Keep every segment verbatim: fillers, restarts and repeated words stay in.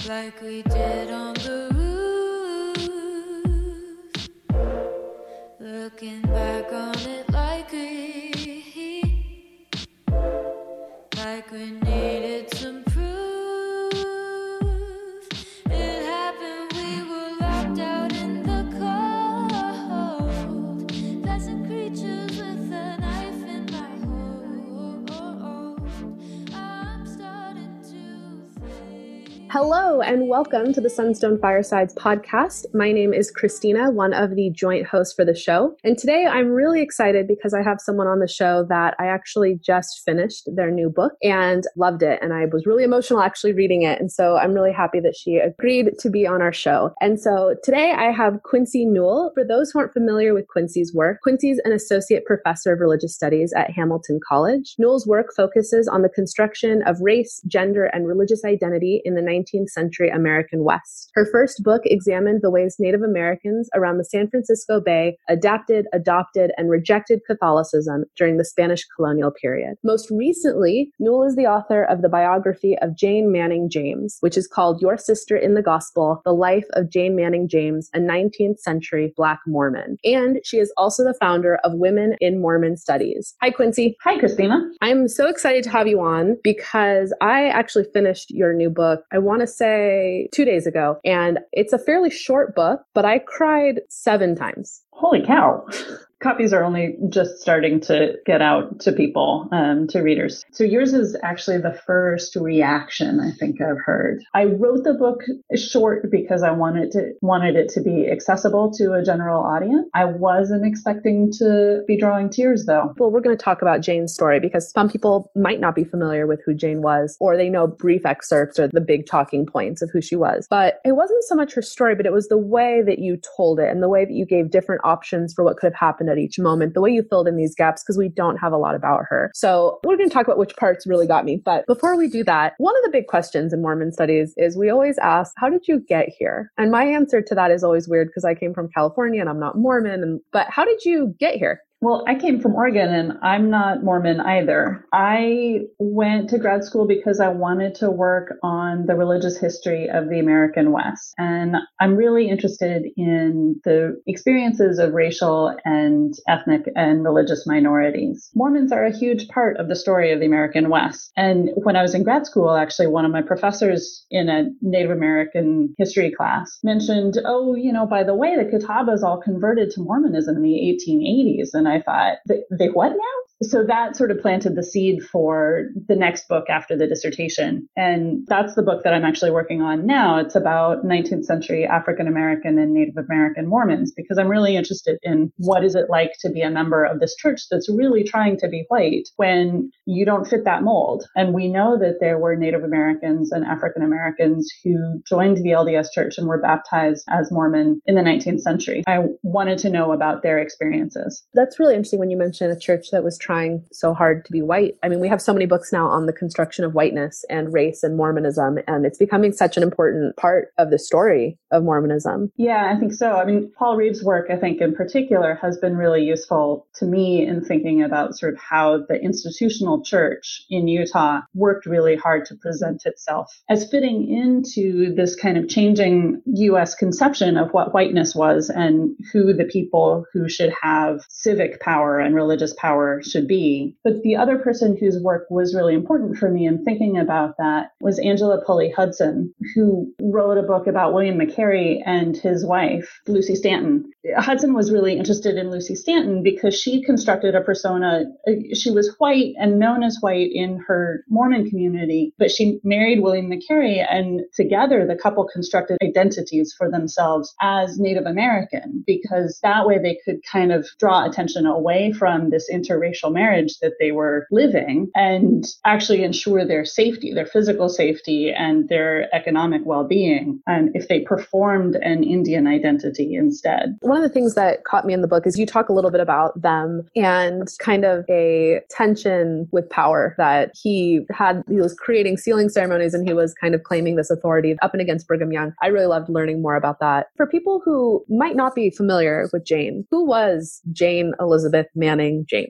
like we did on the roof, looking back on it like we, like we needed some proof. It happened, we were locked out in the cold, pleasant creatures with a knife in my hold. I'm starting to think. Hello and welcome to the Sunstone Firesides podcast. My name is Christina, one of the joint hosts for the show. And today I'm really excited because I have someone on the show that I actually just finished their new book and loved it. And I was really emotional actually reading it. And so I'm really happy that she agreed to be on our show. And so today I have Quincy Newell. For those who aren't familiar with Quincy's work, Quincy's an associate professor of religious studies at Hamilton College. Newell's work focuses on the construction of race, gender, and religious identity in the nineteenth century American West. Her first book examined the ways Native Americans around the San Francisco Bay adapted, adopted, and rejected Catholicism during the Spanish colonial period. Most recently, Newell is the author of the biography of Jane Manning James, which is called Your Sister in the Gospel: The Life of Jane Manning James, a nineteenth century Black Mormon. And she is also the founder of Women in Mormon Studies. Hi, Quincy. Hi, Christina. I'm so excited to have you on because I actually finished your new book, I want to say two days ago, and it's a fairly short book, but I cried seven times. Holy cow. Copies are only just starting to get out to people, um, to readers. So yours is actually the first reaction I think I've heard. I wrote the book short because I wanted to wanted it to be accessible to a general audience. I wasn't expecting to be drawing tears, though. Well, we're going to talk about Jane's story because some people might not be familiar with who Jane was, or they know brief excerpts or the big talking points of who she was. But it wasn't so much her story, but it was the way that you told it and the way that you gave different options for what could have happened at each moment, the way you filled in these gaps, because we don't have a lot about her. So we're going to talk about which parts really got me. But before we do that, one of the big questions in Mormon studies is we always ask, how did you get here? And my answer to that is always weird because I came from California and I'm not Mormon. And, but how did you get here? Well, I came from Oregon and I'm not Mormon either. I went to grad school because I wanted to work on the religious history of the American West. And I'm really interested in the experiences of racial and ethnic and religious minorities. Mormons are a huge part of the story of the American West. And when I was in grad school, actually, one of my professors in a Native American history class mentioned, oh, you know, by the way, the Catawbas all converted to Mormonism in the eighteen eighties. And I thought, they, they what now? So that sort of planted the seed for the next book after the dissertation. And that's the book that I'm actually working on now. It's about nineteenth century African American and Native American Mormons, because I'm really interested in what is it like to be a member of this church that's really trying to be white when you don't fit that mold. And we know that there were Native Americans and African Americans who joined the L D S Church and were baptized as Mormon in the nineteenth century. I wanted to know about their experiences. That's really interesting when you mention a church that was trying so hard to be white. I mean, we have so many books now on the construction of whiteness and race and Mormonism, and it's becoming such an important part of the story of Mormonism. Yeah, I think so. I mean, Paul Reeves' work, I think in particular, has been really useful to me in thinking about sort of how the institutional church in Utah worked really hard to present itself as fitting into this kind of changing U S conception of what whiteness was and who the people who should have civic power and religious power should be. But the other person whose work was really important for me in thinking about that was Angela Pulley Hudson, who wrote a book about William McCary and his wife, Lucy Stanton. Hudson was really interested in Lucy Stanton because she constructed a persona. She was white and known as white in her Mormon community, but she married William McCary, and together the couple constructed identities for themselves as Native American, because that way they could kind of draw attention away from this interracial marriage that they were living and actually ensure their safety, their physical safety and their economic well-being, and if they performed an Indian identity instead. One of the things that caught me in the book is you talk a little bit about them and kind of a tension with power that he had. He was creating sealing ceremonies and he was kind of claiming this authority up and against Brigham Young. I really loved learning more about that. For people who might not be familiar with Jane, who was Jane Elizabeth Manning James?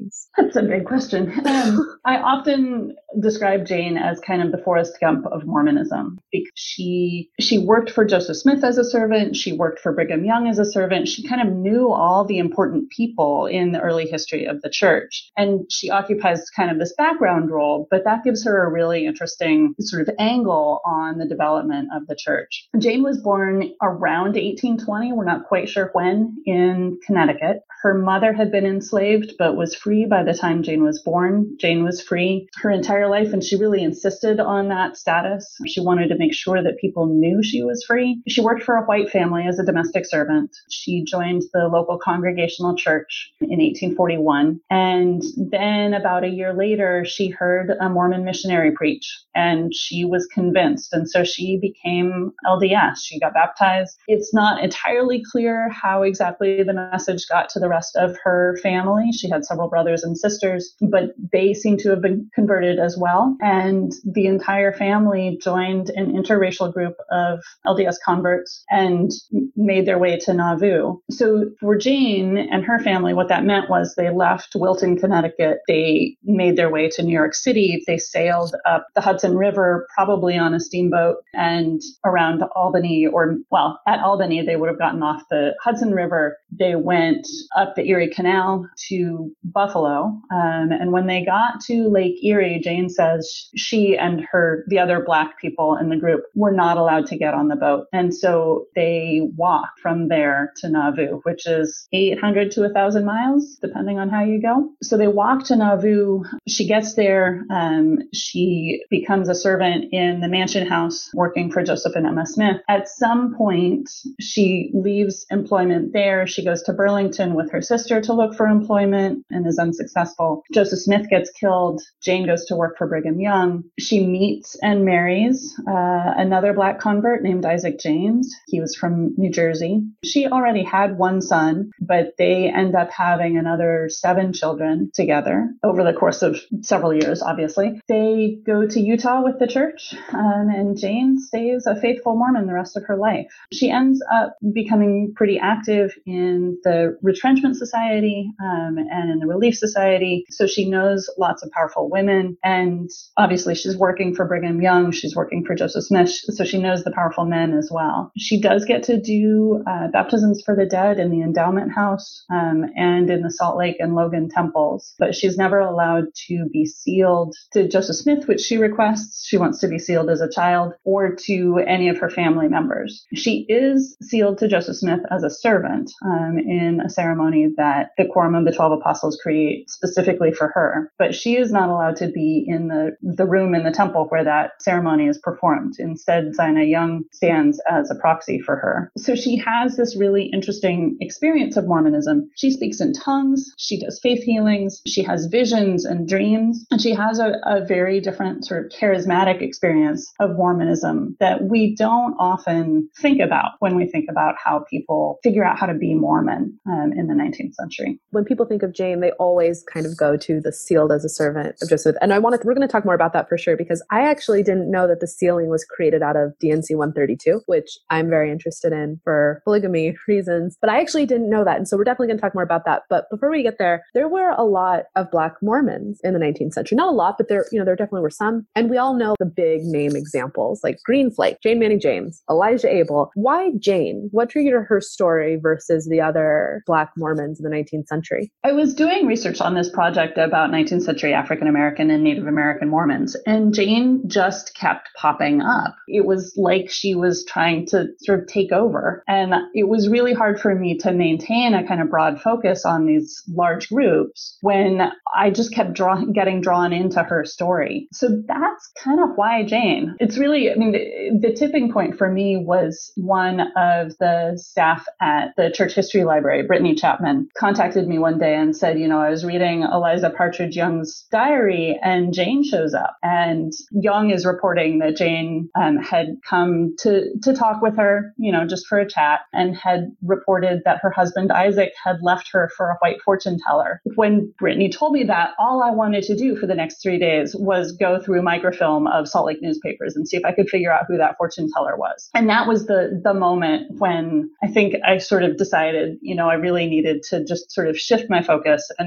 That's a big question. Um, I often describe Jane as kind of the Forrest Gump of Mormonism because she she worked for Joseph Smith as a servant. She worked for Brigham Young as a servant. She kind of knew all the important people in the early history of the church. And she occupies kind of this background role, but that gives her a really interesting sort of angle on the development of the church. Jane was born around eighteen twenty. We're not quite sure when, in Connecticut. Her mother had been enslaved, but was free by the time Jane was born. Jane was free her entire life, and she really insisted on that status. She wanted to make sure that people knew she was free. She worked for a white family as a domestic servant. She joined the local Congregational Church in eighteen forty-one. And then about a year later, she heard a Mormon missionary preach, and she was convinced. And so she became L D S. She got baptized. It's not entirely clear how exactly the message got to the rest of her family. She had several brothers and sisters, but they seem to have been converted as well. And the entire family joined an interracial group of L D S converts and made their way to Nauvoo. So for Jane and her family, what that meant was they left Wilton, Connecticut. They made their way to New York City. They sailed up the Hudson River, probably on a steamboat, and around Albany, or well, at Albany, they would have gotten off the Hudson River. They went up the Erie Canal to Buffalo. Um, and when they got to Lake Erie, Jane says she and her, the other Black people in the group were not allowed to get on the boat. And so they walked from there to Nauvoo, which is eight hundred to one thousand miles, depending on how you go. So they walked to Nauvoo. She gets there. Um, she becomes a servant in the mansion house working for Joseph and Emma Smith. At some point, she leaves employment there. She goes to Burlington with her sister to look for employment and is unsuccessful. Joseph Smith gets killed. Jane goes to work for Brigham Young. She meets and marries uh, another Black convert named Isaac James. He was from New Jersey. She already had one son, but they end up having another seven children together over the course of several years, obviously. They go to Utah with the church, um, and Jane stays a faithful Mormon the rest of her life. She ends up becoming pretty active in the Retrenchment Society um, and in the Relief Society. So she knows lots of powerful women. And obviously she's working for Brigham Young. She's working for Joseph Smith. So she knows the powerful men as well. She does get to do uh, baptisms for the dead in the Endowment House um, and in the Salt Lake and Logan temples. But she's never allowed to be sealed to Joseph Smith, which she requests. She wants to be sealed as a child, or to any of her family members. She is sealed to Joseph Smith as a servant um, in a ceremony that the Quorum of the Twelve Apostles create specifically for her. But she is not allowed to be in the, the room in the temple where that ceremony is performed. Instead, Zina Young stands as a proxy for her. So she has this really interesting experience of Mormonism. She speaks in tongues. She does faith healings. She has visions and dreams. And she has a, a very different sort of charismatic experience of Mormonism that we don't often think about when we think about how people figure out how to be Mormon um, in the nineteenth century. When people think of Jane, they always kind of go to the sealed as a servant of Joseph. And I wanted, we're going to talk more about that for sure, because I actually didn't know that the sealing was created out of D N C one thirty-two, which I'm very interested in for polygamy reasons. But I actually didn't know that. And so we're definitely going to talk more about that. But before we get there, there were a lot of Black Mormons in the nineteenth century. Not a lot, but there, you know, there definitely were some. And we all know the big name examples like Greenflake, Jane Manning James, Elijah Abel. Why Jane? What triggered her story versus the other Black Mormons in the nineteenth century? I was doing research on this project about nineteenth century African American and Native American Mormons, and Jane just kept popping up. It was like she was trying to sort of take over. And it was really hard for me to maintain a kind of broad focus on these large groups when I just kept draw- getting drawn into her story. So that's kind of why Jane. It's really, I mean, the, the tipping point for me was one of the staff at the Church History Library, Brittany Chapman, contacted me one day and said, you know, I was reading Eliza Partridge Young's diary and Jane shows up. And Young is reporting that Jane um, had come to, to talk with her, you know, just for a chat, and had reported that her husband Isaac had left her for a white fortune teller. When Brittany told me that, all I wanted to do for the next three days was go through microfilm of Salt Lake newspapers and see if I could figure out who that fortune teller was. And that was the the moment when I think I sort of decided, you know, I really needed to just sort of shift my focus and think about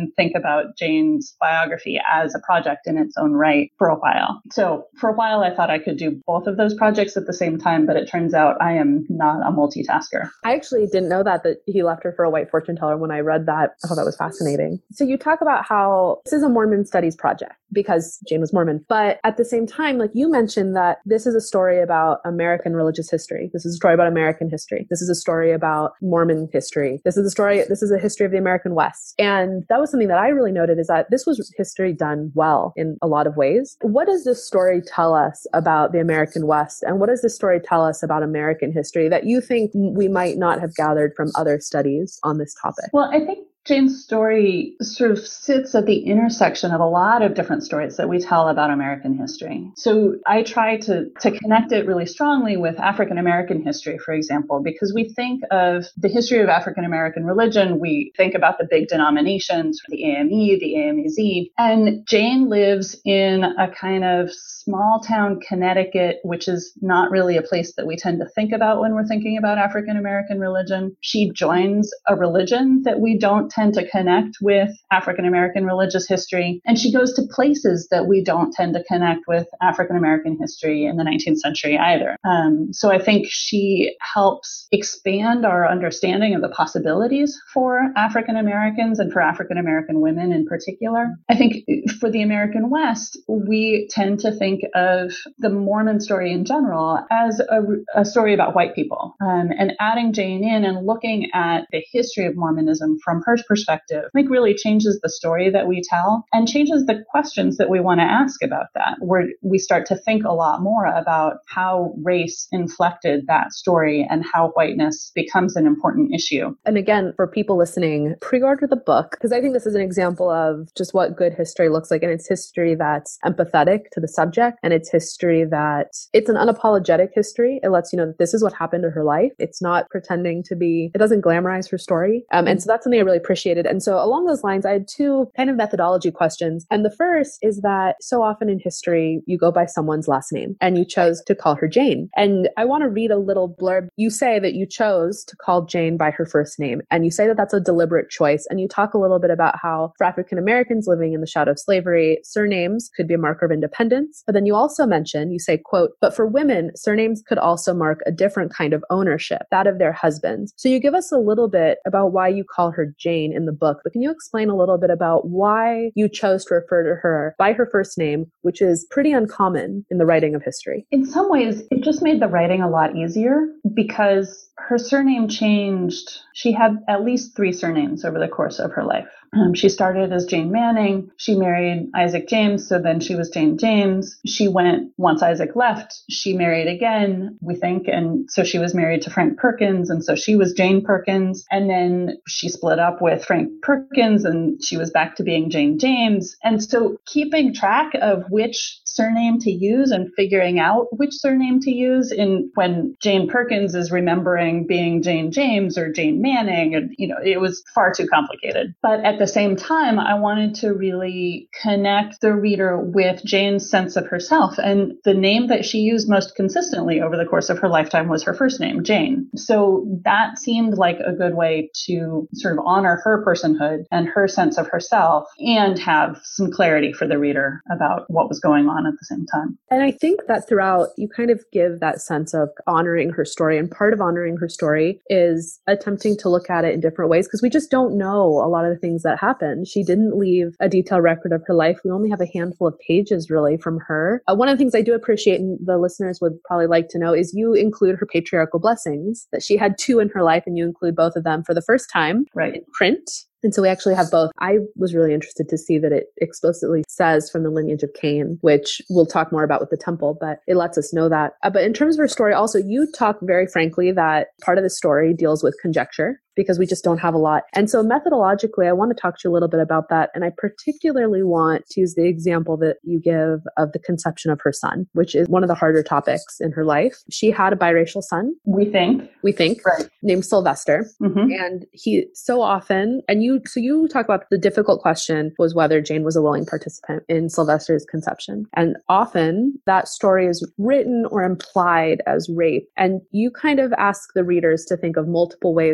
about Jane's biography as a project in its own right for a while. So for a while, I thought I could do both of those projects at the same time, but it turns out I am not a multitasker. I actually didn't know that, that he left her for a white fortune teller. When I read that, I thought that was fascinating. So you talk about how this is a Mormon studies project because Jane was Mormon. But at the same time, like you mentioned that this is a story about American religious history. This is a story about American history. This is a story about Mormon history. This is a story, this is a history of the American West. And that was something that I really noted, is that this was history done well in a lot of ways. What does this story tell us about the American West? And what does this story tell us about American history that you think we might not have gathered from other studies on this topic? Well, I think Jane's story sort of sits at the intersection of a lot of different stories that we tell about American history. So I try to, to connect it really strongly with African American history, for example, because we think of the history of African American religion. We think about the big denominations, the A M E, the A M A Z, and Jane lives in a kind of small town Connecticut, which is not really a place that we tend to think about when we're thinking about African American religion. She joins a religion that we don't tend to connect with African American religious history. And she goes to places that we don't tend to connect with African American history in the nineteenth century either. Um, so I think she helps expand our understanding of the possibilities for African Americans and for African American women in particular. I think for the American West, we tend to think of the Mormon story in general as a, a story about white people. Um, and adding Jane in and looking at the history of Mormonism from her perspective, I think really changes the story that we tell and changes the questions that we want to ask about that, where we start to think a lot more about how race inflected that story and how whiteness becomes an important issue. And again, for people listening, pre-order the book, because I think this is an example of just what good history looks like. And it's history that's empathetic to the subject, and it's history that it's an unapologetic history. It lets you know that this is what happened to her life. It's not pretending to be, it doesn't glamorize her story. Um, and so that's something I really appreciated. And so along those lines, I had two kind of methodology questions. And the first is that so often in history, you go by someone's last name, and you chose to call her Jane. And I want to read a little blurb. You say that you chose to call Jane by her first name, and you say that that's a deliberate choice. And you talk a little bit about how for African Americans living in the shadow of slavery, surnames could be a marker of independence. But then you also mention, you say, quote, but for women, surnames could also mark a different kind of ownership, that of their husbands. So you give us a little bit about why you call her Jane in the book, but can you explain a little bit about why you chose to refer to her by her first name, which is pretty uncommon in the writing of history? In some ways, it just made the writing a lot easier because her surname changed. She had at least three surnames over the course of her life. Um, she started as Jane Manning. She married Isaac James, so then she was Jane James. She went, once Isaac left, she married again, we think, and so she was married to Frank Perkins, and so she was Jane Perkins. And then she split up with Frank Perkins, and she was back to being Jane James. And so keeping track of which surname to use and figuring out which surname to use in when Jane Perkins is remembering being Jane James or Jane Manning, and you know, it was far too complicated. But at the same time, I wanted to really connect the reader with Jane's sense of herself. And the name that she used most consistently over the course of her lifetime was her first name, Jane. So that seemed like a good way to sort of honor her personhood and her sense of herself and have some clarity for the reader about what was going on at the same time. And I think that throughout, you kind of give that sense of honoring her story. And part of honoring her story is attempting to look at it in different ways, because we just don't know a lot of the things that happened. She didn't leave a detailed record of her life. We only have a handful of pages really from her. Uh, one of the things I do appreciate, and the listeners would probably like to know, is you include her patriarchal blessings, that she had two in her life, and you include both of them for the first time right. in print. And so we actually have both. I was really interested to see that it explicitly says from the lineage of Cain, which we'll talk more about with the temple, but it lets us know that. Uh, but in terms of her story, also, you talk very frankly that part of the story deals with conjecture, because we just don't have a lot. And so methodologically, I want to talk to you a little bit about that. And I particularly want to use the example that you give of the conception of her son, which is one of the harder topics in her life. She had a biracial son. We think. We think. Right. Named Sylvester. Mm-hmm. And he so often, and you, so you talk about the difficult question was whether Jane was a willing participant in Sylvester's conception. And often that story is written or implied as rape. And you kind of ask the readers to think of multiple ways to look at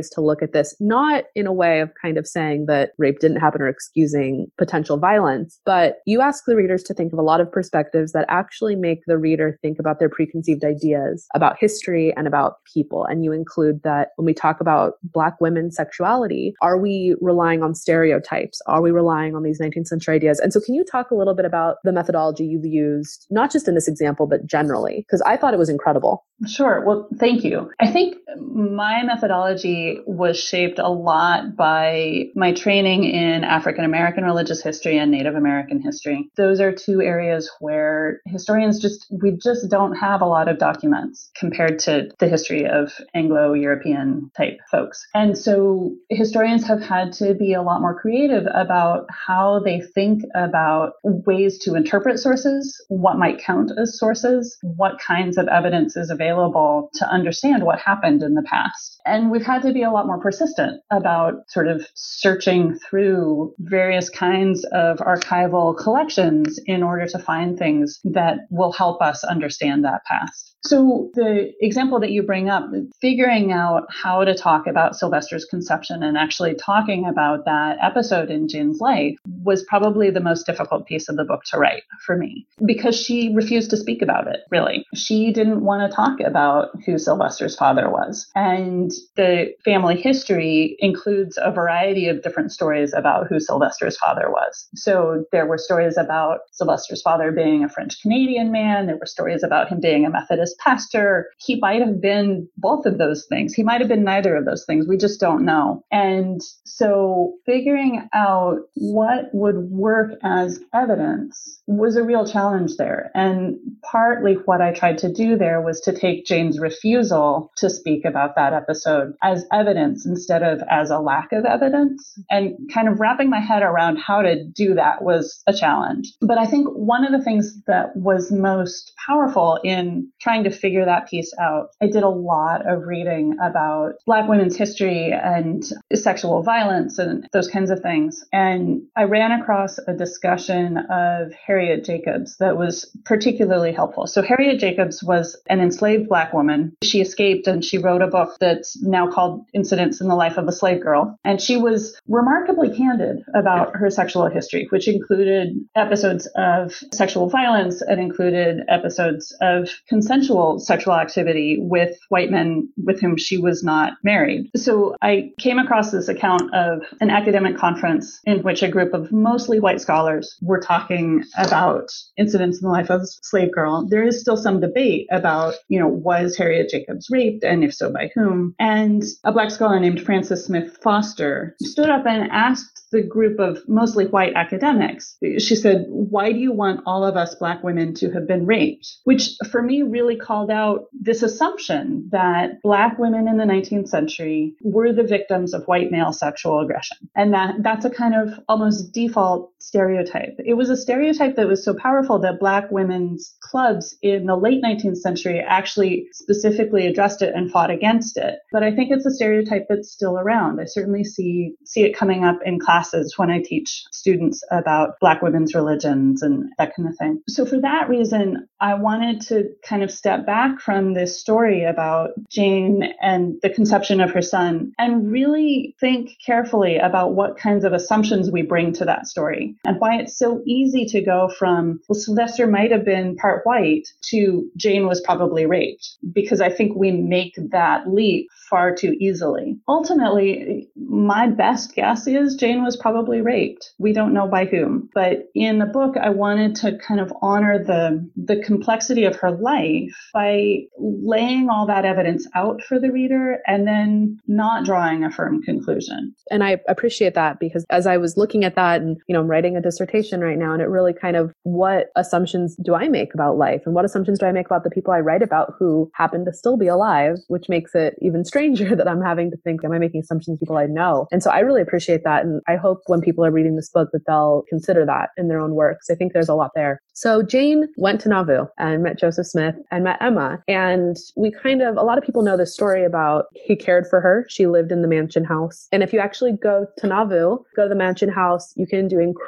at this, not in a way of kind of saying that rape didn't happen or excusing potential violence, but you ask the readers to think of a lot of perspectives that actually make the reader think about their preconceived ideas about history and about people. And you include that when we talk about Black women's sexuality, are we relying on stereotypes? Are we relying on these nineteenth century ideas? And so can you talk a little bit about the methodology you've used, not just in this example, but generally? Because I thought it was incredible. Sure. Well, thank you. I think my methodology was shaped a lot by my training in African American religious history and Native American history. Those are two areas where historians just, we just don't have a lot of documents compared to the history of Anglo-European type folks. And so historians have had to be a lot more creative about how they think about ways to interpret sources, what might count as sources, what kinds of evidence is available to understand what happened in the past. And we've had to be a lot more persistent about sort of searching through various kinds of archival collections in order to find things that will help us understand that past. So the example that you bring up, figuring out how to talk about Sylvester's conception and actually talking about that episode in Jane's life was probably the most difficult piece of the book to write for me, because she refused to speak about it, really. She didn't want to talk about who Sylvester's father was. And the family history includes a variety of different stories about who Sylvester's father was. So there were stories about Sylvester's father being a French-Canadian man. There were stories about him being a Methodist pastor. He might have been both of those things. He might have been neither of those things. We just don't know. And so figuring out what would work as evidence was a real challenge there. And partly what I tried to do there was to take Jane's refusal to speak about that episode as evidence instead of as a lack of evidence. And kind of wrapping my head around how to do that was a challenge. But I think one of the things that was most powerful in trying to figure that piece out, I did a lot of reading about Black women's history and sexual violence and those kinds of things. And I ran across a discussion of Harriet Jacobs that was particularly helpful. So Harriet Jacobs was an enslaved Black woman. She escaped and she wrote a book that's now called Incidents in the Life of a Slave Girl. And she was remarkably candid about her sexual history, which included episodes of sexual violence and included episodes of consensual sexual activity with white men with whom she was not married. So I came across this account of an academic conference in which a group of mostly white scholars were talking about incidents in the life of a slave girl. There is still some debate about, you know, was Harriet Jacobs raped, and if so, by whom? And a Black scholar named Frances Smith Foster stood up and asked the group of mostly white academics, she said, why do you want all of us Black women to have been raped? Which for me really called out this assumption that Black women in the nineteenth century were the victims of white male sexual aggression. And that that's a kind of almost default stereotype. It was a stereotype that was so powerful that Black women's clubs in the late nineteenth century actually specifically addressed it and fought against it. But I think it's a stereotype that's still around. I certainly see see it coming up in classes when I teach students about Black women's religions and that kind of thing. So for that reason, I wanted to kind of step back from this story about Jane and the conception of her son and really think carefully about what kinds of assumptions we bring to that story and why it's so easy to go from, well, Sylvester might have been part white to Jane was probably raped, because I think we make that leap far too easily. Ultimately, my best guess is Jane was probably raped. We don't know by whom. But in the book, I wanted to kind of honor the, the complexity of her life by laying all that evidence out for the reader and then not drawing a firm conclusion. And I appreciate that, because as I was looking at that, and, you know, I'm writing a dissertation right now, and it really kind of, what assumptions do I make about life? And what assumptions do I make about the people I write about who happen to still be alive, which makes it even stranger that I'm having to think, am I making assumptions people I know? And so I really appreciate that. And I hope when people are reading this book that they'll consider that in their own works. I think there's a lot there. So Jane went to Nauvoo and met Joseph Smith and met Emma. And we kind of, a lot of people know this story about he cared for her. She lived in the mansion house. And if you actually go to Nauvoo, go to the mansion house, you can do incredible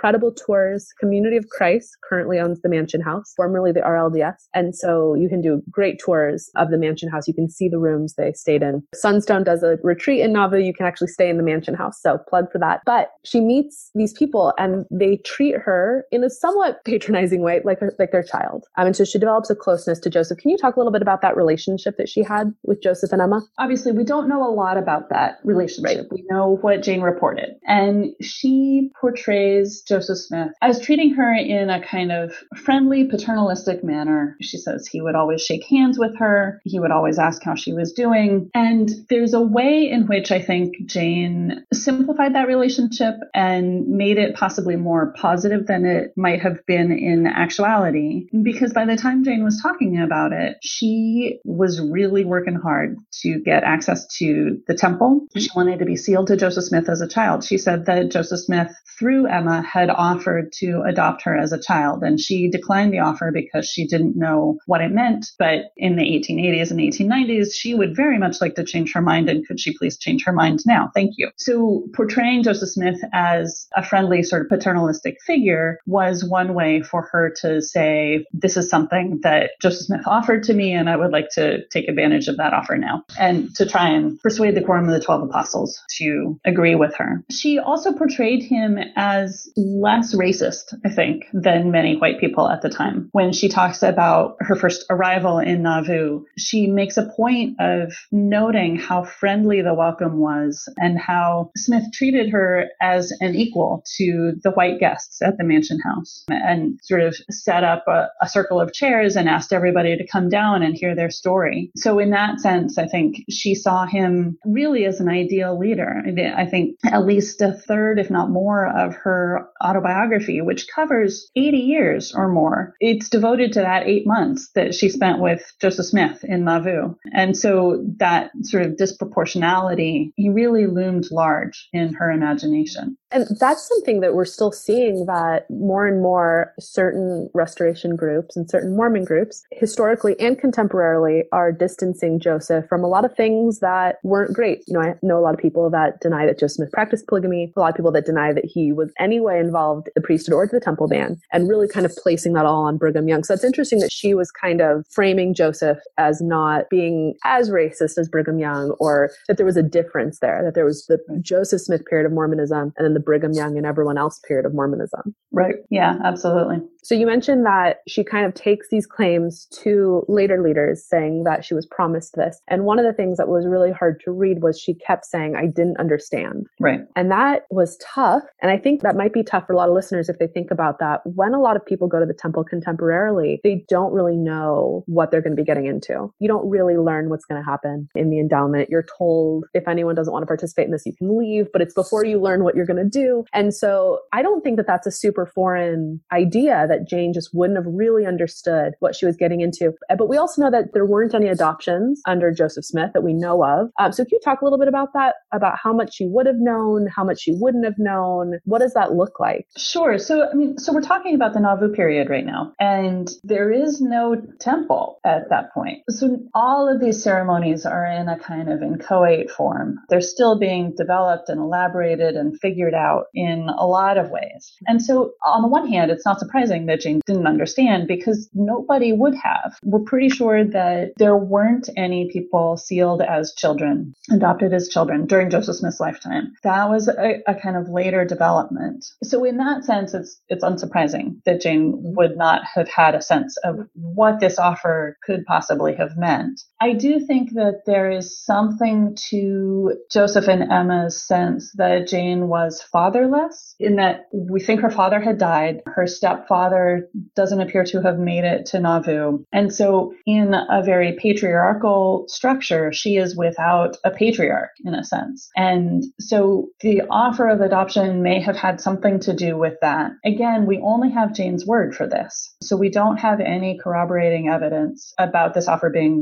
incredible tours. Community of Christ currently owns the Mansion House, formerly the R L D S. And so you can do great tours of the Mansion House. You can see the rooms they stayed in. Sunstone does a retreat in Nauvoo. You can actually stay in the Mansion House. So plug for that. But she meets these people and they treat her in a somewhat patronizing way, like, her, like their child. Um, and so she develops a closeness to Joseph. Can you talk a little bit about that relationship that she had with Joseph and Emma? Obviously, we don't know a lot about that relationship. Right. We know what Jane reported. And she portrays Joseph Smith as treating her in a kind of friendly, paternalistic manner. She says he would always shake hands with her. He would always ask how she was doing. And there's a way in which I think Jane simplified that relationship and made it possibly more positive than it might have been in actuality. Because by the time Jane was talking about it, she was really working hard to get access to the temple. She wanted to be sealed to Joseph Smith as a child. She said that Joseph Smith, through Emma, had offered to adopt her as a child, and she declined the offer because she didn't know what it meant. But in the eighteen eighties and eighteen nineties, she would very much like to change her mind, and could she please change her mind now? Thank you. So portraying Joseph Smith as a friendly sort of paternalistic figure was one way for her to say, this is something that Joseph Smith offered to me, and I would like to take advantage of that offer now, and to try and persuade the Quorum of the Twelve Apostles to agree with her. She also portrayed him as less racist, I think, than many white people at the time. When she talks about her first arrival in Nauvoo, she makes a point of noting how friendly the welcome was and how Smith treated her as an equal to the white guests at the Mansion House, and sort of set up a, a circle of chairs and asked everybody to come down and hear their story. So in that sense, I think she saw him really as an ideal leader. I think at least a third, if not more, of her autobiography, which covers eighty years or more, it's devoted to that eight months that she spent with Joseph Smith in Nauvoo. And so that sort of disproportionality, he really loomed large in her imagination. And that's something that we're still seeing, that more and more certain restoration groups and certain Mormon groups, historically and contemporarily, are distancing Joseph from a lot of things that weren't great. You know, I know a lot of people that deny that Joseph Smith practiced polygamy, a lot of people that deny that he was anyway involved in the priesthood or the temple ban, and really kind of placing that all on Brigham Young. So it's interesting that she was kind of framing Joseph as not being as racist as Brigham Young, or that there was a difference there, that there was the Joseph Smith period of Mormonism and then the Brigham Young and everyone else period of Mormonism. Right. Yeah, absolutely. So you mentioned that she kind of takes these claims to later leaders, saying that she was promised this. And one of the things that was really hard to read was she kept saying, I didn't understand. Right. And that was tough. And I think that might be tough for a lot of listeners if they think about that. When a lot of people go to the temple contemporarily, they don't really know what they're going to be getting into. You don't really learn what's going to happen in the endowment. You're told if anyone doesn't want to participate in this, you can leave, but it's before you learn what you're going to do. And so I don't think that that's a super foreign idea, that Jane just wouldn't have really understood what she was getting into. But we also know that there weren't any adoptions under Joseph Smith that we know of. Um, so can you talk a little bit about that, about how much she would have known, how much she wouldn't have known? What does that look like? Sure. So, I mean, so we're talking about the Nauvoo period right now, and there is no temple at that point. So all of these ceremonies are in a kind of inchoate form. They're still being developed and elaborated and figured out in a lot of ways. And so on the one hand, it's not surprising that Jane didn't understand, because nobody would have. We're pretty sure that there weren't any people sealed as children, adopted as children during Joseph Smith's lifetime. That was a, a kind of later development. So in that sense, it's it's unsurprising that Jane would not have had a sense of what this offer could possibly have meant. I do think that there is something to Joseph and Emma's sense that Jane was fatherless, in that we think her father had died. Her stepfather doesn't appear to have made it to Nauvoo. And so in a very patriarchal structure, she is without a patriarch in a sense. And so the offer of adoption may have had something to do with that. Again, we only have Jane's word for this. So we don't have any corroborating evidence about this offer being made at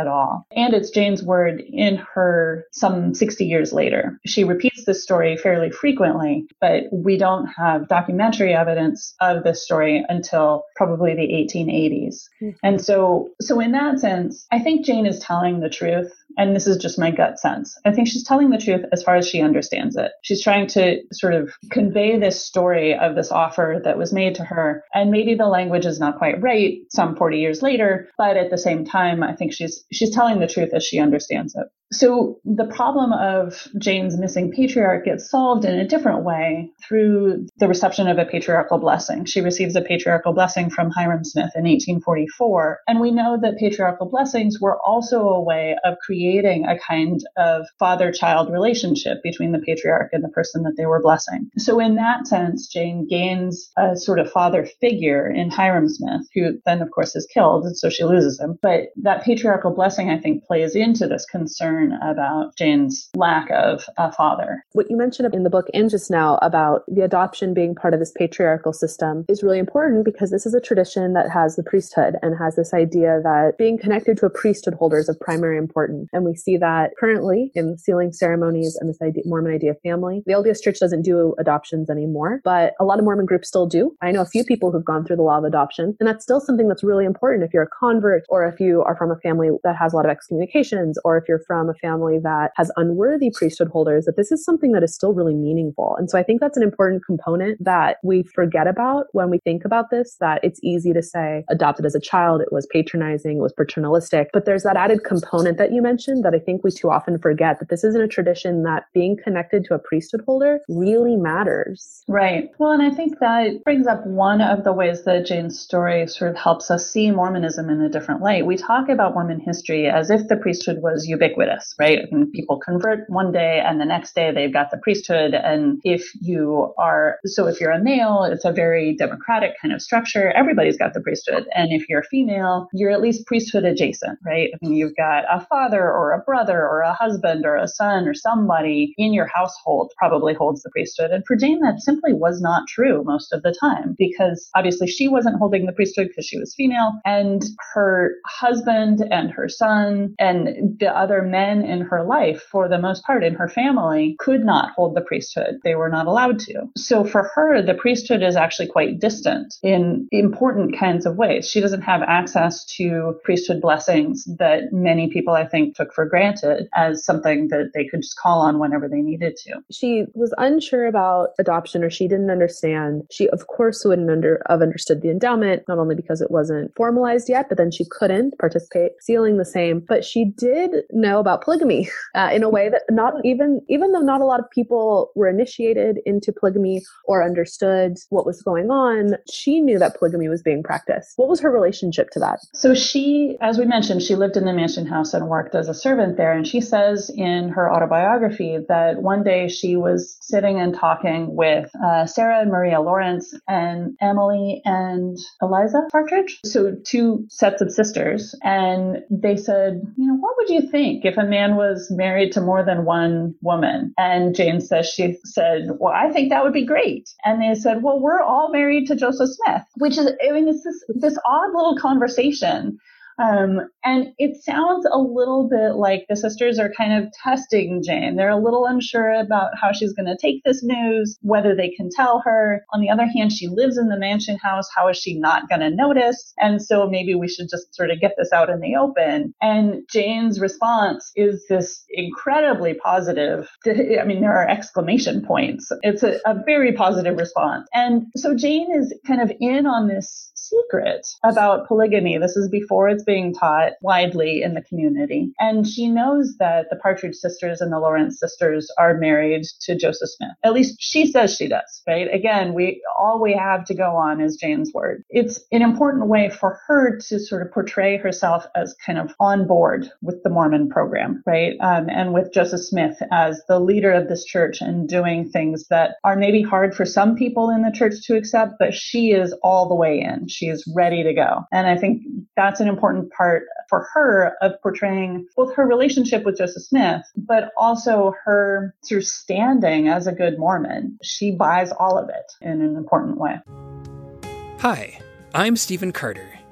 all. And it's Jane's word in her some sixty years later. She repeats this story fairly frequently, but we don't have documentary evidence of this story until probably the eighteen eighties. Mm-hmm. And so, so in that sense, I think Jane is telling the truth. And this is just my gut sense. I think she's telling the truth as far as she understands it. She's trying to sort of convey this story of this offer that was made to her. And maybe the language is not quite right some forty years later, but at the same time, I think she's she's telling the truth as she understands it. So the problem of Jane's missing patriarch gets solved in a different way through the reception of a patriarchal blessing. She receives a patriarchal blessing from Hyrum Smith in eighteen forty-four. And we know that patriarchal blessings were also a way of creating a kind of father-child relationship between the patriarch and the person that they were blessing. So in that sense, Jane gains a sort of father figure in Hyrum Smith, who then, of course, is killed, and so she loses him. But that patriarchal blessing, I think, plays into this concern about Jane's lack of a father. What you mentioned in the book and just now about the adoption being part of this patriarchal system is really important because this is a tradition that has the priesthood and has this idea that being connected to a priesthood holder is of primary importance. And we see that currently in sealing ceremonies and this idea, Mormon idea of family. The L D S Church doesn't do adoptions anymore, but a lot of Mormon groups still do. I know a few people who've gone through the law of adoption, and that's still something that's really important if you're a convert or if you are from a family that has a lot of excommunications or if you're from a family that has unworthy priesthood holders, that this is something that is still really meaningful. And so I think that's an important component that we forget about when we think about this, that it's easy to say adopted as a child, it was patronizing, it was paternalistic, but there's that added component that you mentioned that I think we too often forget, that this isn't a tradition that being connected to a priesthood holder really matters. Right. Well, and I think that brings up one of the ways that Jane's story sort of helps us see Mormonism in a different light. We talk about Mormon history as if the priesthood was ubiquitous, right? And people convert one day and the next day they've got the priesthood. And if you are, so if you're a male, it's a very democratic kind of structure. Everybody's got the priesthood. And if you're female, you're at least priesthood adjacent, right? I mean, you've got a father or a brother or a husband or a son or somebody in your household probably holds the priesthood. And for Jane, that simply was not true most of the time because obviously she wasn't holding the priesthood because she was female, and her husband and her son and the other men in her life, for the most part in her family, could not hold the priesthood. They were not allowed to. So for her, the priesthood is actually quite distant in important kinds of ways. She doesn't have access to priesthood blessings that many people, I think, took for granted as something that they could just call on whenever they needed to. She was unsure about adoption, or she didn't understand. She, of course, wouldn't under, have understood the endowment, not only because it wasn't formalized yet, but then she couldn't participate, sealing the same. But she did know about polygamy uh, in a way that not even, even though not a lot of people were initiated into polygamy or understood what was going on, she knew that polygamy was being practiced. What was her relationship to that? So she, as we mentioned, she lived in the mansion house and worked as a servant there. And she says in her autobiography that one day she was sitting and talking with uh, Sarah and Maria Lawrence and Emily and Eliza Partridge. So two sets of sisters. And they said, you know, what would you think if a man was married to more than one woman? And Jane says, she said, well, I think that would be great. And they said, well, we're all married to Joseph Smith, which is, I mean, it's this, this odd little conversation. Um, and it sounds a little bit like the sisters are kind of testing Jane. They're a little unsure about how she's going to take this news, whether they can tell her. On the other hand, she lives in the mansion house. How is she not going to notice? And so maybe we should just sort of get this out in the open. And Jane's response is this incredibly positive. I mean, there are exclamation points. It's a, a very positive response. And so Jane is kind of in on this secret about polygamy. This is before it's being taught widely in the community. And she knows that the Partridge sisters and the Lawrence sisters are married to Joseph Smith. At least she says she does, right? Again, we all we have to go on is Jane's word. It's an important way for her to sort of portray herself as kind of on board with the Mormon program, right? Um, and with Joseph Smith as the leader of this church and doing things that are maybe hard for some people in the church to accept, but she is all the way in. She is ready to go. And I think that's an important part for her of portraying both her relationship with Joseph Smith, but also her sort of standing as a good Mormon. She buys all of it in an important way. Hi, I'm Stephen Carter.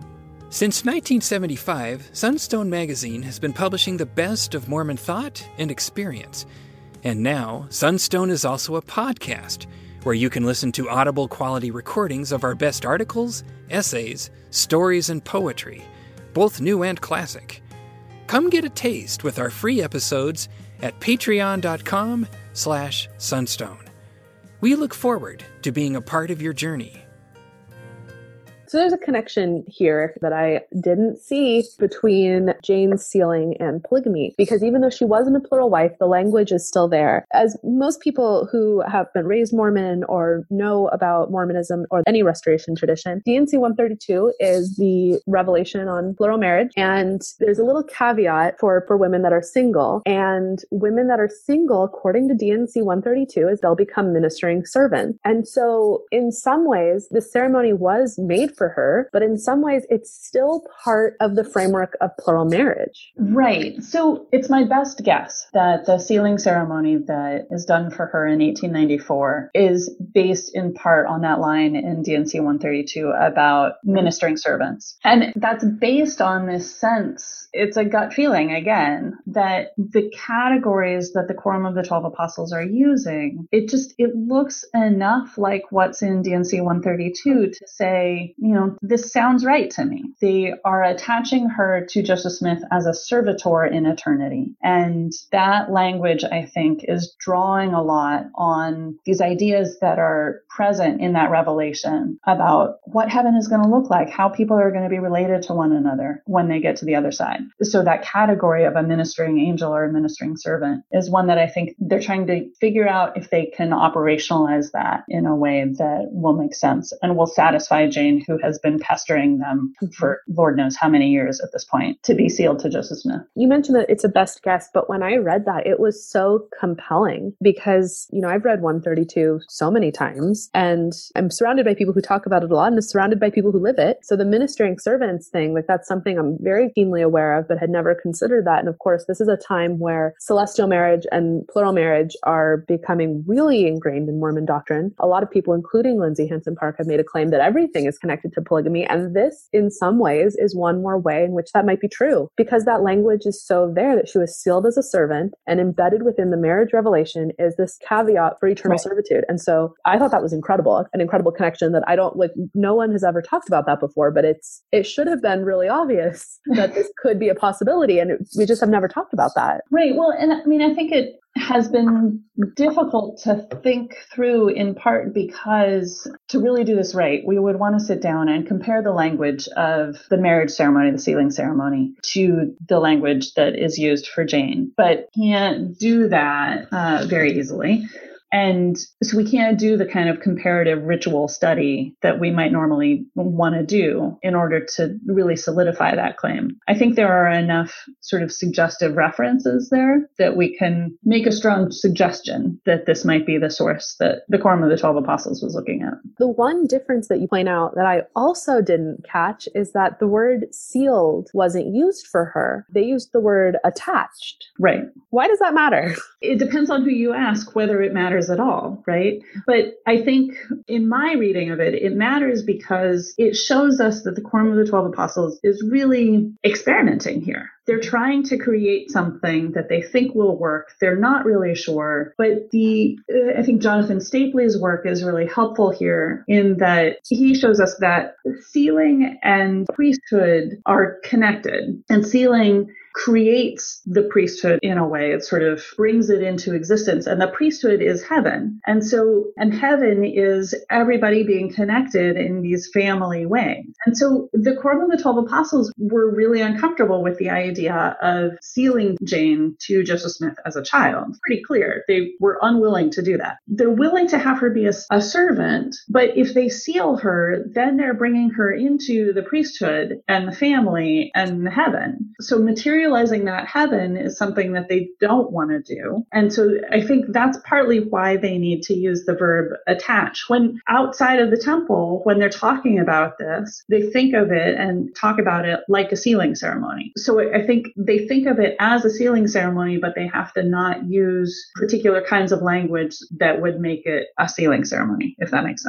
Since nineteen seventy-five, Sunstone Magazine has been publishing the best of Mormon thought and experience. And now, Sunstone is also a podcast, where you can listen to audible quality recordings of our best articles, essays, stories, and poetry, both new and classic. Come get a taste with our free episodes at patreon.com slash sunstone. We look forward to being a part of your journey. So there's a connection here that I didn't see between Jane's sealing and polygamy, because even though she wasn't a plural wife, the language is still there. As most people who have been raised Mormon or know about Mormonism or any restoration tradition, D and C one thirty-two is the revelation on plural marriage. And there's a little caveat for, for women that are single. And women that are single, according to D and C one thirty-two, is they'll become ministering servants. And so in some ways, the ceremony was made for her, but in some ways it's still part of the framework of plural marriage. Right. So it's my best guess that the sealing ceremony that is done for her in eighteen ninety-four is based in part on that line in D and C one thirty-two about ministering servants. And that's based on this sense, it's a gut feeling again, that the categories that the Quorum of the Twelve Apostles are using, it just, it looks enough like what's in D and C one thirty-two to say, you know, this sounds right to me. They are attaching her to Joseph Smith as a servitor in eternity. And that language, I think, is drawing a lot on these ideas that are present in that revelation about what heaven is going to look like, how people are going to be related to one another when they get to the other side. So that category of a ministering angel or a ministering servant is one that I think they're trying to figure out if they can operationalize that in a way that will make sense and will satisfy Jane, who has been pestering them for Lord knows how many years at this point to be sealed to Joseph Smith. You mentioned that it's a best guess, but when I read that, it was so compelling because, you know, I've read one thirty-two so many times and I'm surrounded by people who talk about it a lot and surrounded by people who live it. So the ministering servants thing, like that's something I'm very keenly aware of, but had never considered that. And of course, this is a time where celestial marriage and plural marriage are becoming really ingrained in Mormon doctrine. A lot of people, including Lindsay Hansen Park, have made a claim that everything is connected to polygamy. And this, in some ways, is one more way in which that might be true, because that language is so there that she was sealed as a servant, and embedded within the marriage revelation is this caveat for eternal right. servitude. And so I thought that was incredible, an incredible connection that I don't like. No one has ever talked about that before, but it's, it should have been really obvious that this could be a possibility. And it, we just have never talked about that. Right. Well, and I mean, I think it has been difficult to think through in part because to really do this right, we would want to sit down and compare the language of the marriage ceremony, the sealing ceremony, to the language that is used for Jane. But can't do that uh, very easily. And so we can't do the kind of comparative ritual study that we might normally want to do in order to really solidify that claim. I think there are enough sort of suggestive references there that we can make a strong suggestion that this might be the source that the Quorum of the Twelve Apostles was looking at. The one difference that you point out that I also didn't catch is that the word sealed wasn't used for her. They used the word attached. Right. Why does that matter? It depends on who you ask whether it matters at all, right? But I think in my reading of it, it matters because it shows us that the Quorum of the Twelve Apostles is really experimenting here. They're trying to create something that they think will work. They're not really sure. But the uh, I think Jonathan Stapley's work is really helpful here in that he shows us that sealing and priesthood are connected. And sealing creates the priesthood in a way. It sort of brings it into existence. And the priesthood is heaven. And so, and heaven is everybody being connected in these family ways. And so the Quorum of the Twelve Apostles were really uncomfortable with the idea of sealing Jane to Joseph Smith as a child. Pretty clear. They were unwilling to do that. They're willing to have her be a, a servant, but if they seal her, then they're bringing her into the priesthood and the family and heaven. So material Realizing that heaven is something that they don't want to do. And so I think that's partly why they need to use the verb attach. When outside of the temple, when they're talking about this, they think of it and talk about it like a sealing ceremony. So I think they think of it as a sealing ceremony, but they have to not use particular kinds of language that would make it a sealing ceremony, if that makes sense.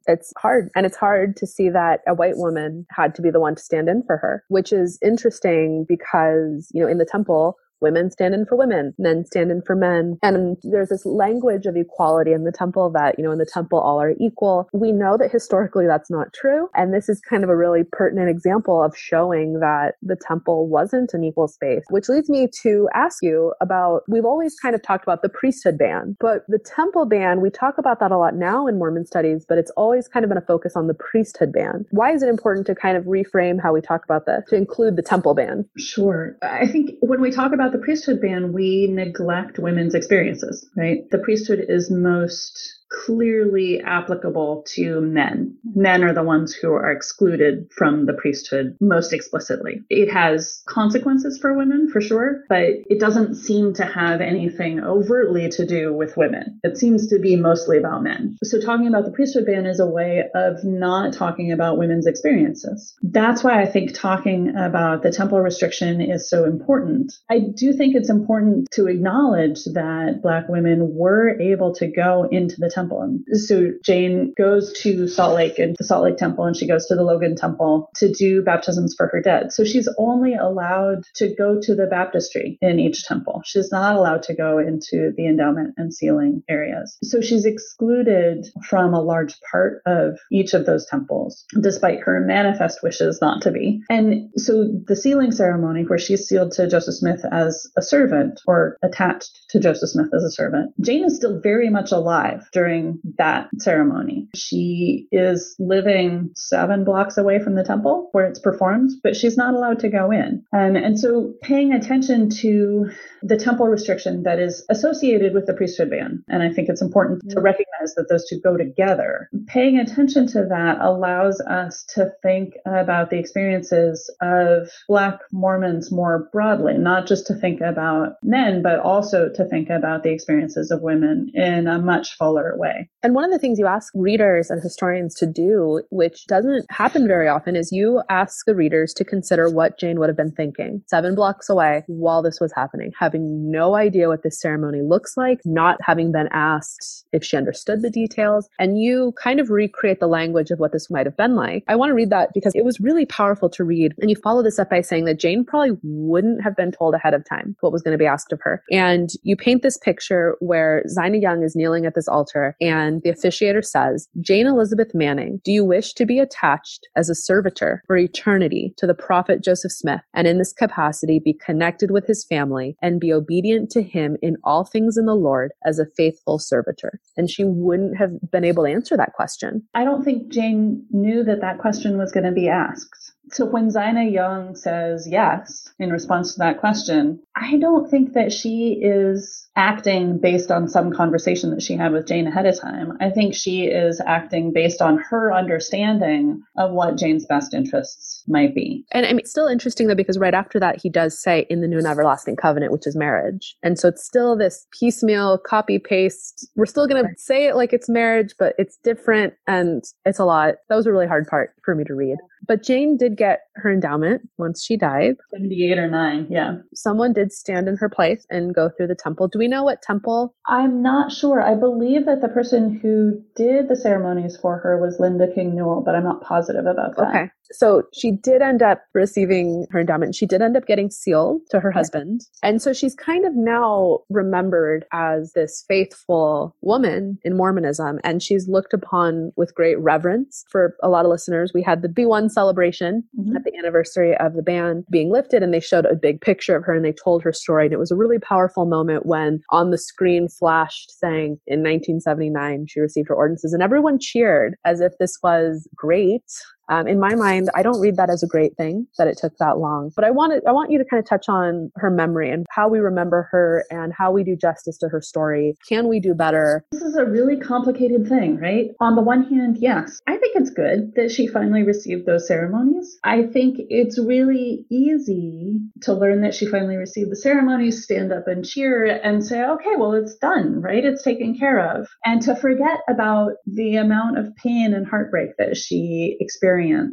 It's hard. And it's hard to see that a white woman had to be the one to stand in for her, which is interesting because, you know, in the temple, women stand in for women, men stand in for men. And there's this language of equality in the temple that, you know, in the temple, all are equal. We know that historically that's not true. And this is kind of a really pertinent example of showing that the temple wasn't an equal space, which leads me to ask you about, we've always kind of talked about the priesthood ban, but the temple ban, we talk about that a lot now in Mormon studies, but it's always kind of been a focus on the priesthood ban. Why is it important to kind of reframe how we talk about this to include the temple ban? Sure. I think when we talk about the priesthood ban, we neglect women's experiences, right? The priesthood is most clearly applicable to men. Men are the ones who are excluded from the priesthood most explicitly. It has consequences for women, for sure, but it doesn't seem to have anything overtly to do with women. It seems to be mostly about men. So talking about the priesthood ban is a way of not talking about women's experiences. That's why I think talking about the temple restriction is so important. I do think it's important to acknowledge that Black women were able to go into the temple. So Jane goes to Salt Lake and the Salt Lake Temple, and she goes to the Logan Temple to do baptisms for her dead. So she's only allowed to go to the baptistry in each temple. She's not allowed to go into the endowment and sealing areas. So she's excluded from a large part of each of those temples, despite her manifest wishes not to be. And so the sealing ceremony, where she's sealed to Joseph Smith as a servant or attached to Joseph Smith as a servant, Jane is still very much alive during that ceremony. She is living seven blocks away from the temple where it's performed, but she's not allowed to go in. And, and so paying attention to the temple restriction that is associated with the priesthood ban, and I think it's important to recognize that those two go together, paying attention to that allows us to think about the experiences of Black Mormons more broadly, not just to think about men, but also to think about the experiences of women in a much fuller way. And one of the things you ask readers and historians to do, which doesn't happen very often, is you ask the readers to consider what Jane would have been thinking seven blocks away while this was happening, having no idea what this ceremony looks like, not having been asked if she understood the details, and you kind of recreate the language of what this might have been like. I want to read that because it was really powerful to read. And you follow this up by saying that Jane probably wouldn't have been told ahead of time what was going to be asked of her. And you paint this picture where Zina Young is kneeling at this altar, and the officiator says, "Jane Elizabeth Manning, do you wish to be attached as a servitor for eternity to the prophet Joseph Smith, and in this capacity be connected with his family and be obedient to him in all things in the Lord as a faithful servitor?" And she wouldn't have been able to answer that question. I don't think Jane knew that that question was going to be asked. So when Zina Young says yes in response to that question, I don't think that she is acting based on some conversation that she had with Jane ahead of time. I think she is acting based on her understanding of what Jane's best interests might be. And I mean, it's still interesting though, because right after that, he does say in the new and everlasting covenant, which is marriage. And so it's still this piecemeal copy paste. We're still going to say it like it's marriage, but it's different. And it's a lot. That was a really hard part for me to read. But Jane did get her endowment once she died. seventy-eight or nine, yeah. Someone did stand in her place and go through the temple. Do we know what temple? I'm not sure. I believe that the person who did the ceremonies for her was Linda King Newell, but I'm not positive about that. Okay. So she did end up receiving her endowment. She did end up getting sealed to her husband. And so she's kind of now remembered as this faithful woman in Mormonism. And she's looked upon with great reverence. For a lot of listeners, we had the B one celebration mm-hmm. at the anniversary of the ban being lifted. And they showed a big picture of her and they told her story. And it was a really powerful moment when on the screen flashed saying in nineteen seventy-nine, she received her ordinances. And everyone cheered as if this was great. Um, in my mind, I don't read that as a great thing that it took that long. But I wanted, I want you to kind of touch on her memory and how we remember her and how we do justice to her story. Can we do better? This is a really complicated thing, right? On the one hand, yes, I think it's good that she finally received those ceremonies. I think it's really easy to learn that she finally received the ceremonies, stand up and cheer and say, okay, well, it's done, right? It's taken care of. And to forget about the amount of pain and heartbreak that she experienced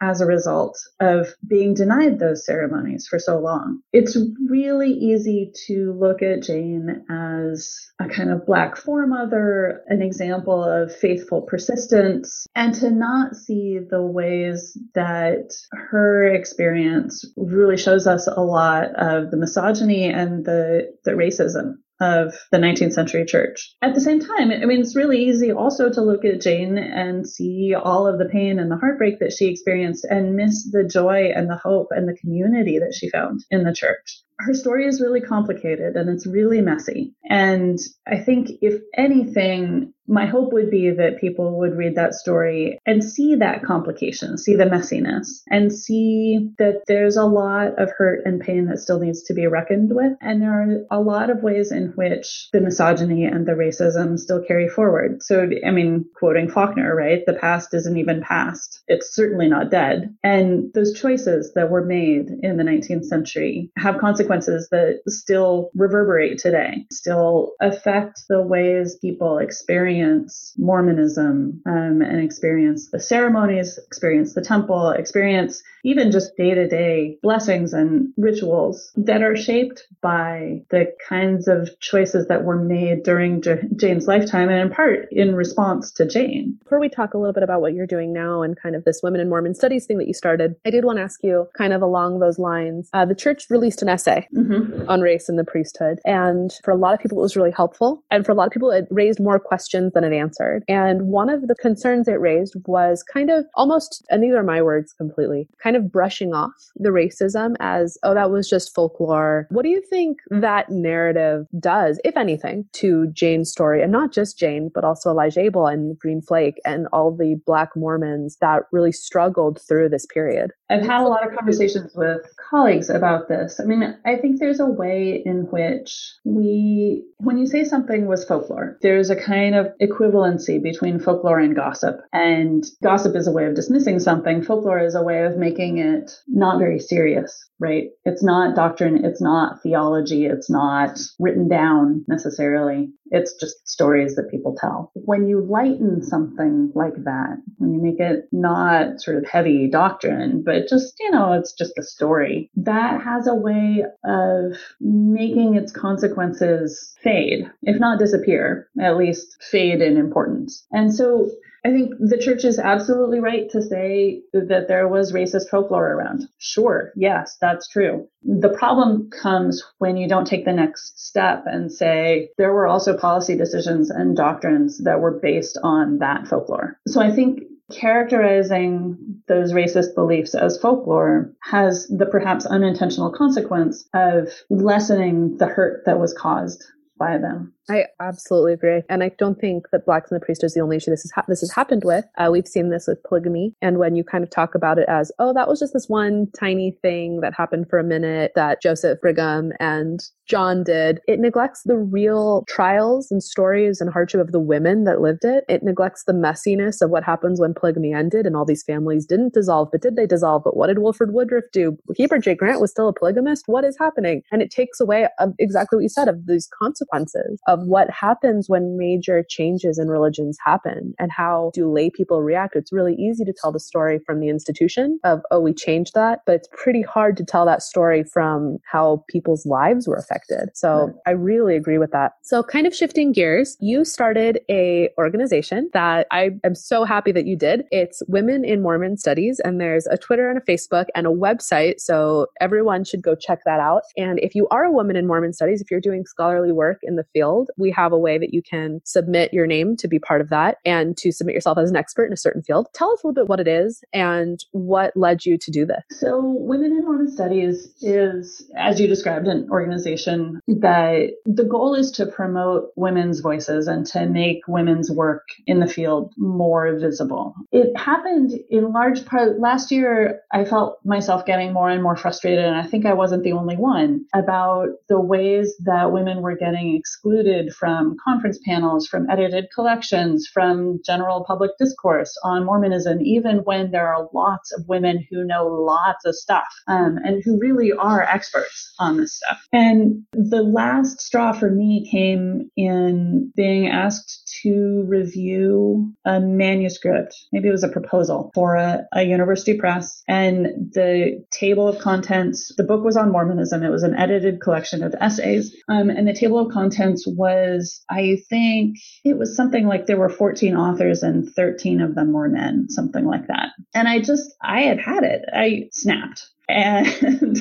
as a result of being denied those ceremonies for so long. It's really easy to look at Jane as a kind of Black foremother, an example of faithful persistence, and to not see the ways that her experience really shows us a lot of the misogyny and the, the racism of the nineteenth century church. At the same time, I mean, it's really easy also to look at Jane and see all of the pain and the heartbreak that she experienced and miss the joy and the hope and the community that she found in the church. Her story is really complicated and it's really messy. And I think if anything, my hope would be that people would read that story and see that complication, see the messiness, and see that there's a lot of hurt and pain that still needs to be reckoned with. And there are a lot of ways in which the misogyny and the racism still carry forward. So, I mean, quoting Faulkner, right? The past isn't even past. It's certainly not dead. And those choices that were made in the nineteenth century have consequences that still reverberate today, still affect the ways people experience Mormonism um, and experience the ceremonies, experience the temple, experience even just day-to-day blessings and rituals that are shaped by the kinds of choices that were made during J- Jane's lifetime and in part in response to Jane. Before we talk a little bit about what you're doing now and kind of this Women in Mormon Studies thing that you started, I did want to ask you kind of along those lines. Uh, the church released an essay mm-hmm. on race in the priesthood. And for a lot of people, it was really helpful. And for a lot of people, it raised more questions than it answered. And one of the concerns it raised was kind of almost, and these are my words completely, kind of brushing off the racism as, oh, that was just folklore. What do you think that narrative does, if anything, to Jane's story? And not just Jane, but also Elijah Abel and Green Flake and all the Black Mormons that really struggled through this period. I've had a lot of conversations with colleagues about this. I mean, I think there's a way in which we, when you say something was folklore, there's a kind of equivalency between folklore and gossip. And gossip is a way of dismissing something. Folklore is a way of making it not very serious, right? It's not doctrine. It's not theology. It's not written down necessarily. It's just stories that people tell. When you lighten something like that, when you make it not sort of heavy doctrine, but just, you know, it's just a story, that has a way of making its consequences fade, if not disappear, at least fade in importance. And so I think the church is absolutely right to say that there was racist folklore around. Sure, yes, that's true. The problem comes when you don't take the next step and say there were also policy decisions and doctrines that were based on that folklore. So I think characterizing those racist beliefs as folklore has the perhaps unintentional consequence of lessening the hurt that was caused by them. I absolutely agree. And I don't think that Blacks in the priesthood is the only issue this has, ha- this has happened with. Uh, we've seen this with polygamy. And when you kind of talk about it as, oh, that was just this one tiny thing that happened for a minute that Joseph Brigham and John did, it neglects the real trials and stories and hardship of the women that lived it. It neglects the messiness of what happens when polygamy ended and all these families didn't dissolve, but did they dissolve? But what did Wilford Woodruff do? Heber J. Grant was still a polygamist. What is happening? And it takes away of exactly what you said of these consequences of what happens when major changes in religions happen and how do lay people react. It's really easy to tell the story from the institution of, oh, we changed that, but it's pretty hard to tell that story from how people's lives were affected. So right. I really agree with that. So kind of shifting gears, you started a organization that I am so happy that you did. It's Women in Mormon Studies, and there's a Twitter and a Facebook and a website. So everyone should go check that out. And if you are a woman in Mormon Studies, if you're doing scholarly work in the field, we have a way that you can submit your name to be part of that and to submit yourself as an expert in a certain field. Tell us a little bit what it is and what led you to do this. So Women in Mormon Studies is, as you described, an organization that the goal is to promote women's voices and to make women's work in the field more visible. It happened in large part last year. I felt myself getting more and more frustrated, and I think I wasn't the only one, about the ways that women were getting excluded from conference panels, from edited collections, from general public discourse on Mormonism, even when there are lots of women who know lots of stuff um, and who really are experts on this stuff. And the last straw for me came in being asked to review a manuscript. Maybe it was a proposal for a, a university press. And the table of contents, the book was on Mormonism. It was an edited collection of essays. Um, and the table of contents was, I think it was something like there were fourteen authors and thirteen of them were men, something like that. And I just, I had had it. I snapped. And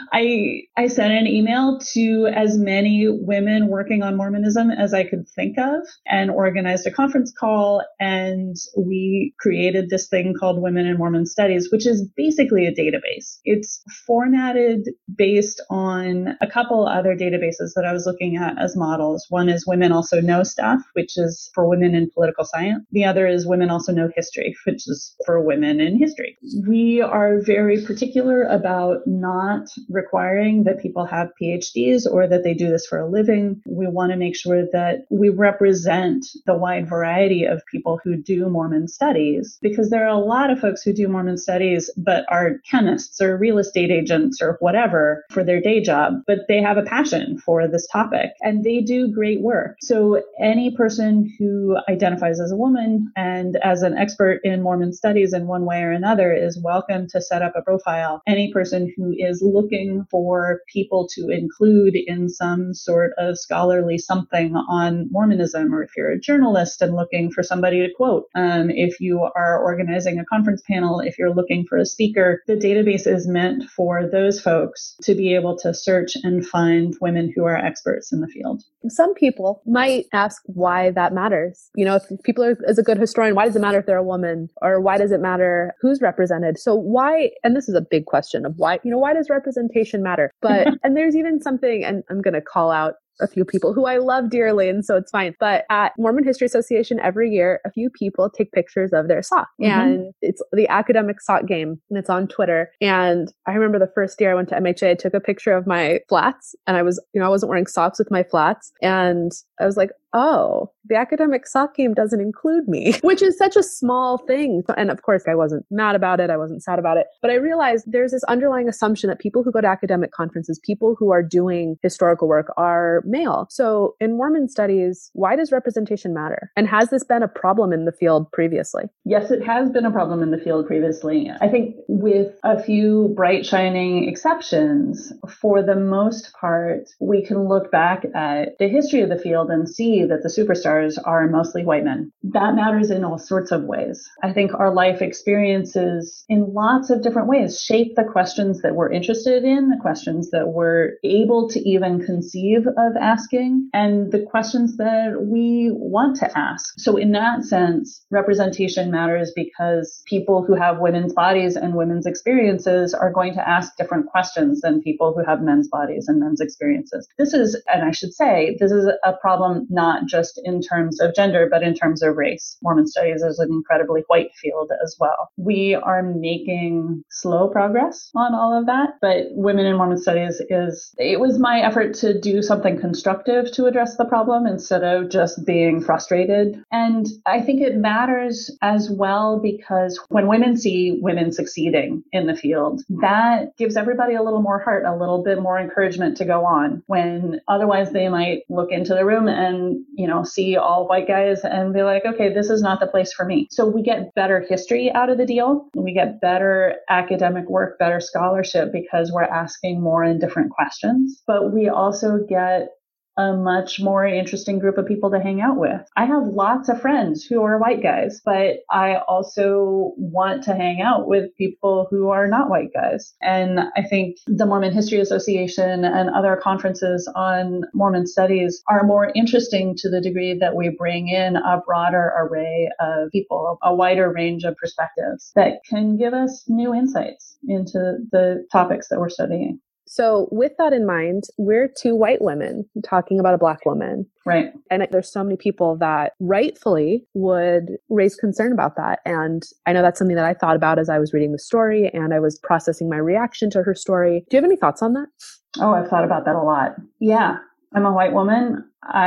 I I sent an email to as many women working on Mormonism as I could think of and organized a conference call. And we created this thing called Women in Mormon Studies, which is basically a database. It's formatted based on a couple other databases that I was looking at as models. One is Women Also Know Stuff, which is for women in political science. The other is Women Also Know History, which is for women in history. We are very particular about not requiring that people have P H Ds or that they do this for a living. We want to make sure that we represent the wide variety of people who do Mormon studies, because there are a lot of folks who do Mormon studies but are chemists or real estate agents or whatever for their day job, but they have a passion for this topic and they do great work. So any person who identifies as a woman and as an expert in Mormon studies in one way or another is welcome to set up a profile. Any person who is looking for people to include in some sort of scholarly something on Mormonism, or if you're a journalist and looking for somebody to quote, um, if you are organizing a conference panel, if you're looking for a speaker, the database is meant for those folks to be able to search and find women who are experts in the field. Some people might ask why that matters. You know, if people are, as a good historian, why does it matter if they're a woman, or why does it matter who's represented? So why, and this is a big question of why, you know, why does representation matter? But, and there's even something, and I'm going to call out a few people who I love dearly, and so it's fine. But at Mormon History Association every year, a few people take pictures of their sock, mm-hmm. and it's the academic sock game, and it's on Twitter. And I remember the first year I went to M H A, I took a picture of my flats, and I was, you know, I wasn't wearing socks with my flats, and I was like, oh, the academic sock game doesn't include me, which is such a small thing. And of course, I wasn't mad about it. I wasn't sad about it. But I realized there's this underlying assumption that people who go to academic conferences, people who are doing historical work, are male. So in Mormon studies, why does representation matter? And has this been a problem in the field previously? Yes, it has been a problem in the field previously. I think with a few bright, shining exceptions, for the most part, we can look back at the history of the field and see that the superstars are mostly white men. That matters in all sorts of ways. I think our life experiences in lots of different ways shape the questions that we're interested in, the questions that we're able to even conceive of asking, and the questions that we want to ask. So in that sense, representation matters because people who have women's bodies and women's experiences are going to ask different questions than people who have men's bodies and men's experiences. This is, and I should say, this is a problem not just in terms of gender, but in terms of race. Mormon studies is an incredibly white field as well. We are making slow progress on all of that, but Women in Mormon Studies is, it was my effort to do something constructive to address the problem instead of just being frustrated. And I think it matters as well because when women see women succeeding in the field, that gives everybody a little more heart, a little bit more encouragement to go on, when otherwise they might look into the room and, you know, see all white guys and be like, okay, this is not the place for me. So we get better history out of the deal. We get better academic work, better scholarship because we're asking more and different questions. But we also get a much more interesting group of people to hang out with. I have lots of friends who are white guys, but I also want to hang out with people who are not white guys. And I think the Mormon History Association and other conferences on Mormon studies are more interesting to the degree that we bring in a broader array of people, a wider range of perspectives that can give us new insights into the topics that we're studying. So with that in mind, we're two white women talking about a Black woman. Right. And there's so many people that rightfully would raise concern about that. And I know that's something that I thought about as I was reading the story and I was processing my reaction to her story. Do you have any thoughts on that? Oh, I've thought about that a lot. Yeah. I'm a white woman.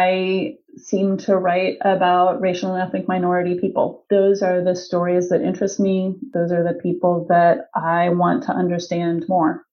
I seem to write about racial and ethnic minority people. Those are the stories that interest me. Those are the people that I want to understand more.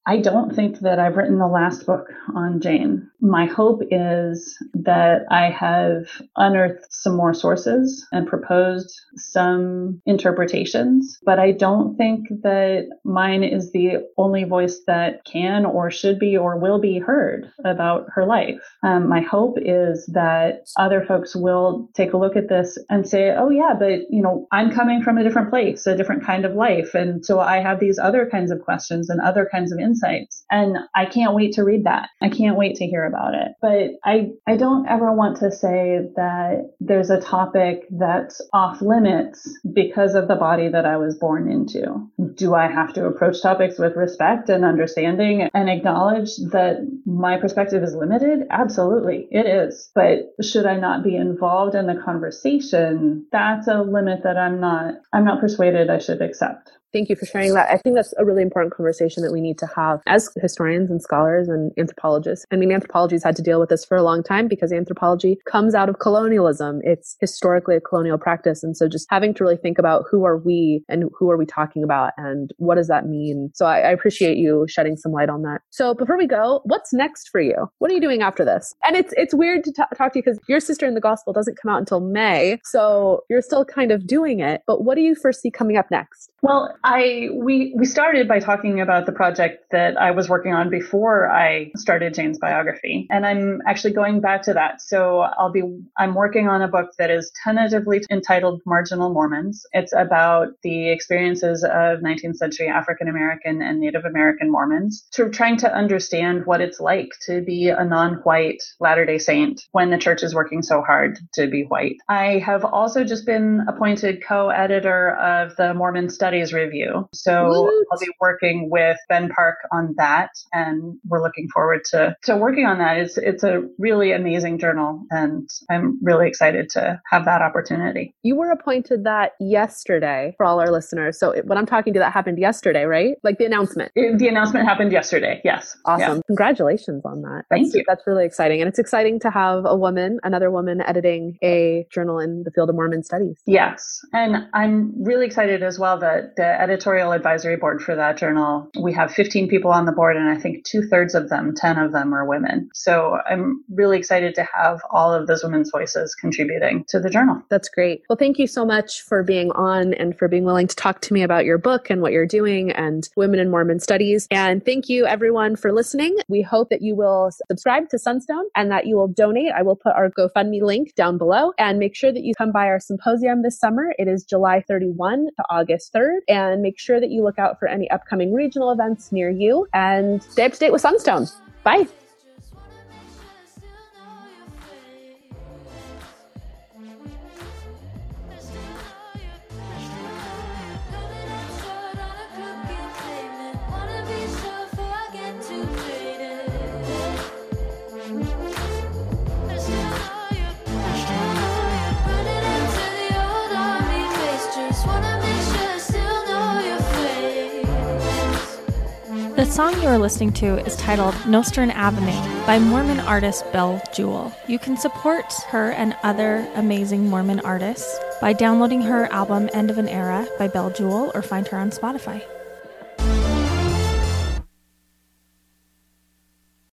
I don't think that I've written the last book on Jane. My hope is that I have unearthed some more sources and proposed some interpretations, but I don't think that mine is the only voice that can or should be or will be heard about her life. Um, my hope is that other folks will take a look at this and say, oh yeah, but you know, I'm coming from a different place, a different kind of life. And so I have these other kinds of questions and other kinds of insights. And I can't wait to read that. I can't wait to hear about it. But I, I don't ever want to say that there's a topic that's off limits because of the body that I was born into. Do I have to approach topics with respect and understanding and acknowledge that my perspective is limited? Absolutely, it is. But should I not be involved in the conversation? That's a limit that I'm not, I'm not persuaded I should accept. Thank you for sharing that. I think that's a really important conversation that we need to have as historians and scholars and anthropologists. I mean, anthropology's had to deal with this for a long time because anthropology comes out of colonialism. It's historically a colonial practice. And so just having to really think about who are we and who are we talking about and what does that mean? So I, I appreciate you shedding some light on that. So before we go, what's next for you? What are you doing after this? And it's it's weird to t- talk to you because Your Sister in the Gospel doesn't come out until May. So you're still kind of doing it. But what do you foresee coming up next? Well, I we we started by talking about the project that I was working on before I started Jane's biography, and I'm actually going back to that. So I'll be I'm working on a book that is tentatively entitled Marginal Mormons. It's about the experiences of nineteenth century African American and Native American Mormons, sort of trying to understand what it's like to be a non-white Latter-day Saint when the church is working so hard to be white. I have also just been appointed co-editor of the Mormon Studies Review. So Woot. I'll be working with Ben Park on that, and we're looking forward to, to working on that. It's it's a really amazing journal, and I'm really excited to have that opportunity. You were appointed that yesterday for all our listeners. So what I'm talking to, that happened yesterday, right? Like the announcement. It, the announcement happened yesterday. Yes. Awesome. Yeah. Congratulations on that. Thank That's, you. That's really exciting. And it's exciting to have a woman, another woman editing a journal in the field of Mormon studies. Yes. And I'm really excited as well that the editorial advisory board for that journal, we have fifteen people on the board, and I think two thirds of them, ten of them are women. So I'm really excited to have all of those women's voices contributing to the journal. That's great. Well, thank you so much for being on and for being willing to talk to me about your book and what you're doing and Women in Mormon Studies. And thank you everyone for listening. We hope that you will subscribe to Sunstone and that you will donate. I will put our GoFundMe link down below, and make sure that you come by our symposium this summer. It is July thirty-first to August third. And make sure that you look out for any upcoming regional events near you and stay up to date with Sunstone. Bye. The song you are listening to is titled Nostrand Avenue by Mormon artist Belle Jewel. You can support her and other amazing Mormon artists by downloading her album End of an Era by Belle Jewel or find her on Spotify.